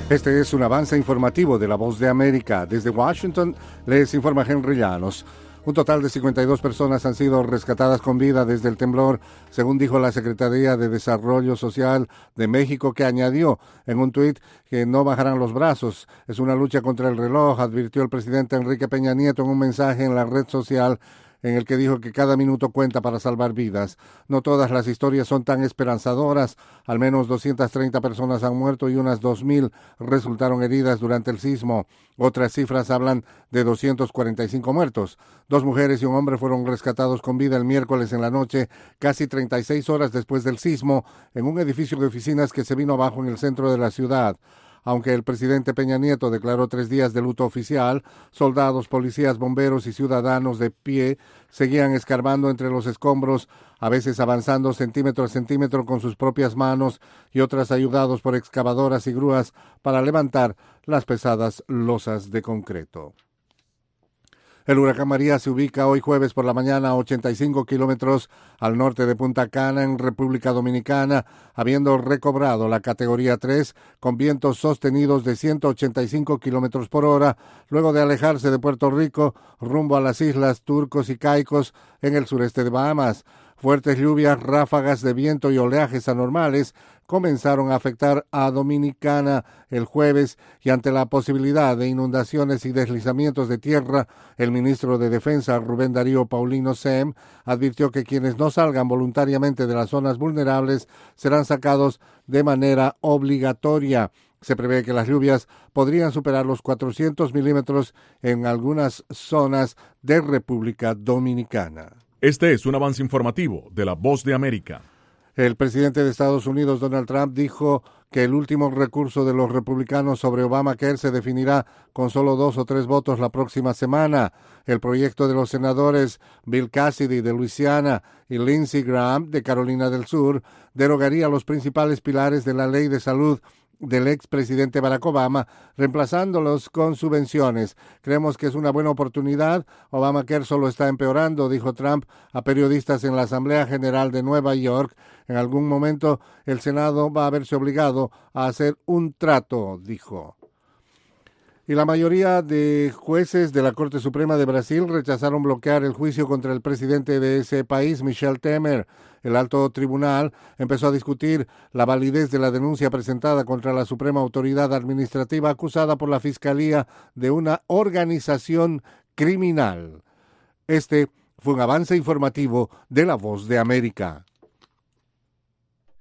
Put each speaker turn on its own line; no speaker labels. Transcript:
Este es un avance informativo de La Voz de América. Desde Washington les informa Henry Llanos. Un total de 52 personas han sido rescatadas con vida desde el temblor, según dijo la Secretaría de Desarrollo Social de México, que añadió en un tuit que no bajarán los brazos. Es una lucha contra el reloj, advirtió el presidente Enrique Peña Nieto en un mensaje en la red social en el que dijo que cada minuto cuenta para salvar vidas. No todas las historias son tan esperanzadoras. Al menos 230 personas han muerto y unas 2,000 resultaron heridas durante el sismo. Otras cifras hablan de 245 muertos. 2 mujeres y un hombre fueron rescatados con vida el miércoles en la noche, casi 36 horas después del sismo, en un edificio de oficinas que se vino abajo en el centro de la ciudad. Aunque el presidente Peña Nieto declaró 3 días de luto oficial, soldados, policías, bomberos y ciudadanos de pie seguían escarbando entre los escombros, a veces avanzando centímetro a centímetro con sus propias manos y otras ayudados por excavadoras y grúas para levantar las pesadas losas de concreto. El huracán María se ubica hoy jueves por la mañana a 85 kilómetros al norte de Punta Cana, en República Dominicana, habiendo recobrado la categoría 3 con vientos sostenidos de 185 kilómetros por hora, luego de alejarse de Puerto Rico rumbo a las islas Turcos y Caicos en el sureste de Bahamas. Fuertes lluvias, ráfagas de viento y oleajes anormales comenzaron a afectar a Dominicana el jueves, y ante la posibilidad de inundaciones y deslizamientos de tierra, el ministro de Defensa, Rubén Darío Paulino Sem, advirtió que quienes no salgan voluntariamente de las zonas vulnerables serán sacados de manera obligatoria. Se prevé que las lluvias podrían superar los 400 milímetros en algunas zonas de República Dominicana.
Este es un avance informativo de La Voz de América.
El presidente de Estados Unidos, Donald Trump, dijo que el último recurso de los republicanos sobre Obamacare se definirá con solo 2 o 3 votos la próxima semana. El proyecto de los senadores Bill Cassidy de Luisiana y Lindsey Graham de Carolina del Sur derogaría los principales pilares de la ley de salud del expresidente Barack Obama, reemplazándolos con subvenciones. Creemos que es una buena oportunidad. Obamacare solo está empeorando, dijo Trump a periodistas en la Asamblea General de Nueva York. En algún momento el Senado va a verse obligado a hacer un trato, dijo. Y la mayoría de jueces de la Corte Suprema de Brasil rechazaron bloquear el juicio contra el presidente de ese país, Michel Temer. El alto tribunal empezó a discutir la validez de la denuncia presentada contra la Suprema Autoridad Administrativa, acusada por la Fiscalía de una organización criminal. Este fue un avance informativo de La Voz de América.